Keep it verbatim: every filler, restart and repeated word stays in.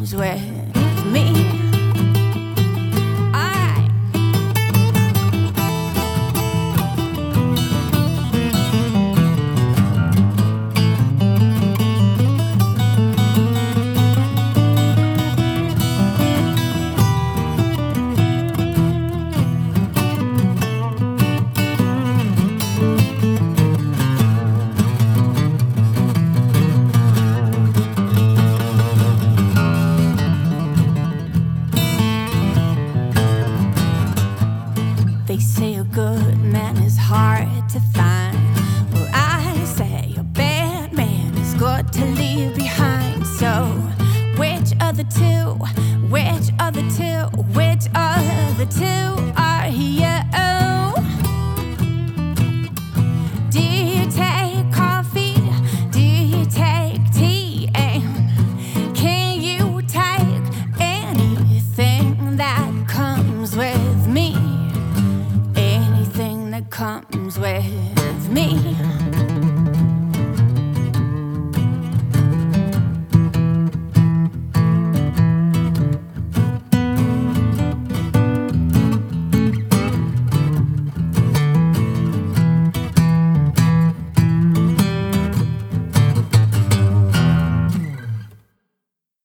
comes with me. Alright. They say a good man is hard to find. Well, I say a bad man is good to leave behind. So, which of the two, which of the two, which of the two are you? Do you take coffee? Do you take tea? And can you take anything that comes with me? That comes with me.